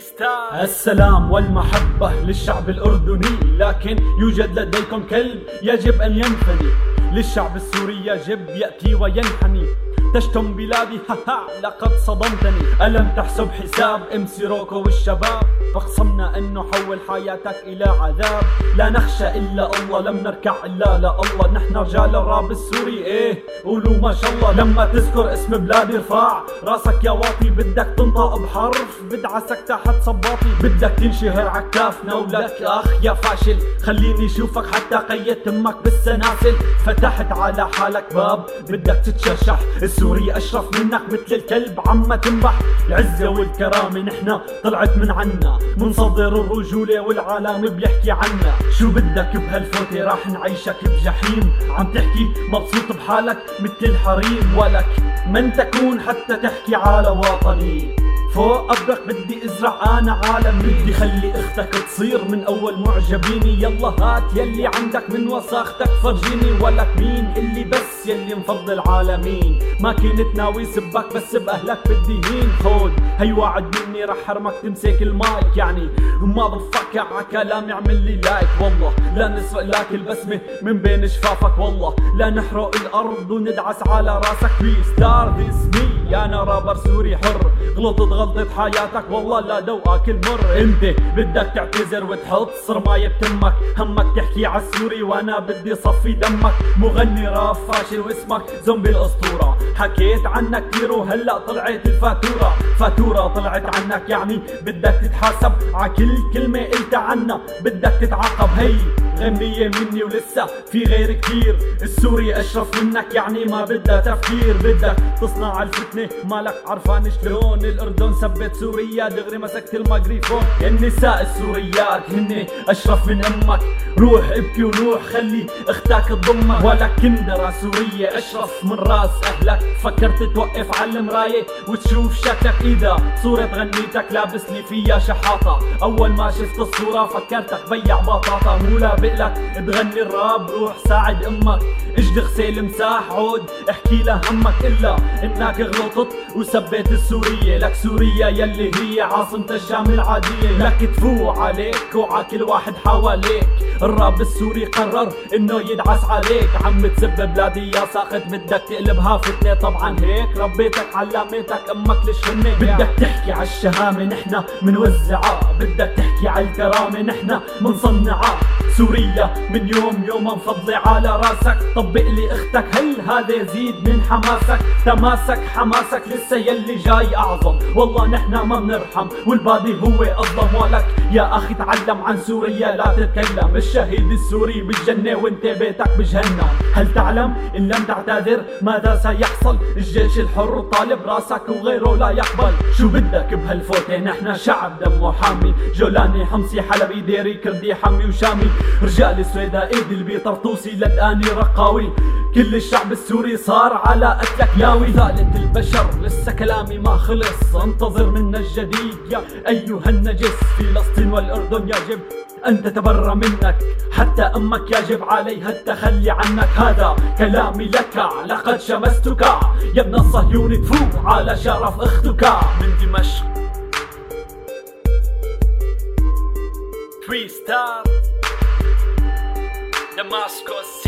السلام والمحبة للشعب الأردني، لكن يوجد لديكم كلب يجب أن ينفني. للشعب السوري يجب يأتي وينحني. تشتم بلادي لقد صدمتني. ألم تحسب حساب MC روكو والشباب؟ فاقسمنا أن نحول حياتك إلى عذاب. لا نخشى إلا الله، لم نركع إلا لله. نحن رجال الراب السوري، قولوا ما شاء الله. لما تذكر اسم بلادي ارفع راسك يا واطي. بدك تنطق بحرف بدعسك تحت صباطي. بدك تنشهر عكتافنا ولك أخ يا فاشل. خليني شوفك حتى قيدت تمك بالسناسل. فتحت على حالك باب بدك تتششح. السوري أشرف منك مثل الكلب عم تنبح. العزة والكرامة نحنا طلعت من عنا، من صدر الرجولة والعالم بيحكي عنا. شو بدك بهالفوتة راح نعيشك بجحيم. عم تحكي مبسوط بحالك مثل الحريم، ولك من تكون حتى تحكي على وطني. فوق قبرك بدي ازرع انا عالم. بدي خلي اختك تصير من اول معجبيني. يلا هات يلي عندك من وساختك فرجيني. ولك مين اللي بس يلي مفضل عالمين. ما كنت ناوي سبك بس باهلك بدي هين. خود هي وعد مني رح حرمك تمسك المايك. يعني ما ضفك على كلام يعمل لي لايك. والله لا نسرق لك البسمة من بين شفافك. والله لا نحرق الارض وندعس على راسك. في ستار ذي اسمي انا رابر سوري حر. غلطت غلطة حياتك والله لا دوقك المر. انت بدك تعتذر وتحط صرماية بتمك. همك تحكي عالسوري وانا بدي صفي دمك. مغني راب فاشل واسمك زومبي الاسطورة. حكيت عنك كتير وهلا طلعت الفاتورة. فاتورة طلعت عنك يعني بدك تتحاسب. عكل كلمة قلت عنا بدك تتعاقب. هي غنية مني ولسه في غير كتير. السوري اشرف منك يعني ما بدها تفكير. بدك تصنع الفتنة مالك عرفان شلون. الأردن سبت سوريا دغري مسكت الميكروفون. النساء السوريات هن أشرف من أمك. روح ابكي وروح خلي اختك تضمك. ولك كندرة سورية أشرف من راس أهلك. فكرت توقف على المراية وتشوف شكلك. إذا صورة غنيتك لابس لي فيها شحاطة. أول ما شفت الصورة فكرتك بيع بطاطا. مو لابق لك تغني الراب روح ساعد أمك. اجد غسيل مساح عود احكي لها همك. إلا إنك غلطت وسبيت السورية. لك سوريا يلي هي عاصمة الشام العادية. لك تفوق عليك وعلى كل واحد حواليك. الراب السوري قرر انه يدعس عليك. عم تسب بلادي يا ساخت بدك تقلبها فتنة. طبعا هيك ربيتك علمتك امك لشهنة. بدك تحكي عالشهامة نحنا منوزعها. بدك تحكي عالكرامة نحنا منصنعها. سوريا من يوم مفضلة على راسك. طبق لي اختك هل هذا يزيد من حماسك. تماسك حماسك لسه يلي جاي اعظم. والله نحنا ما بنرحم والبادي هو اظلم. ولك يا اخي تعلم عن سوريا لا تتكلم. الشهيد السوري بالجنة وانت بيتك بجهنم. هل تعلم ان لم تعتذر ماذا سيحصل؟ الجيش الحر طالب راسك وغيره لا يقبل. شو بدك بهالفوتة نحنا شعب دم وحامي. جولاني حمصي حلبي ديري كردي حمي وشامي. رجال سويدا ايدي بطرطوسي لدقاني رقاوي. كل الشعب السوري صار على قتلك ناوي. ثالث البشر لسه كلامي ما خلص. انتظر منا الجديد يا ايها النجس. فلسطين والاردن يجب ان تتبرى منك. حتى امك يجب عليها التخلي عنك. هذا كلامي لك لقد شمستك يا ابن الصهيون. تفوق على شرف اختك. من دمشق فري ستار دماسكوس.